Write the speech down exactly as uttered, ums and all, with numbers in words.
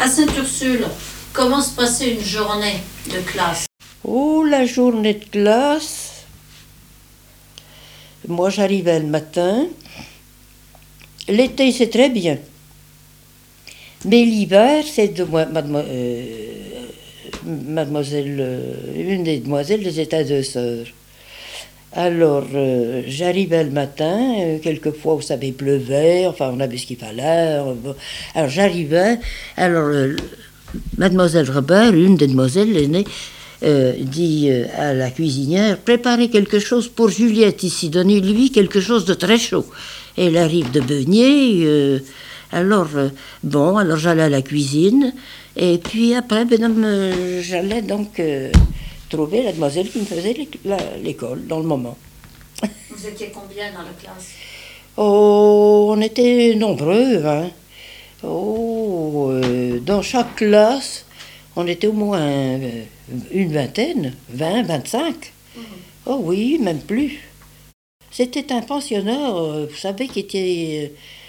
À Sainte-Ursule, comment se passait une journée de classe? Oh, la journée de classe. Moi, j'arrivais le matin. L'été, c'est très bien. Mais l'hiver, c'est de moi, mademo- euh, mademoiselle, euh, une des demoiselles des états de sœurs. Alors, euh, j'arrivais le matin, euh, quelquefois, vous savez, il pleuvait, enfin, on avait ce qu'il fallait. euh, bon. Alors, j'arrivais, alors, euh, mademoiselle Robert, une des demoiselles, l'aînée, euh, dit euh, à la cuisinière, préparez quelque chose pour Juliette ici, donnez-lui quelque chose de très chaud. Et elle arrive de Beugnet, euh, alors, euh, bon, alors j'allais à la cuisine, et puis après, ben, euh, j'allais donc... euh, trouver la demoiselle qui me faisait l'éc- la- l'école dans le moment. Vous étiez combien dans la classe? Oh, on était nombreux, hein. Oh, euh, dans chaque classe, on était au moins euh, une vingtaine, vingt, vingt-cinq. Mhm. Oh oui, même plus. C'était un pensionnat, euh, vous savez, qui était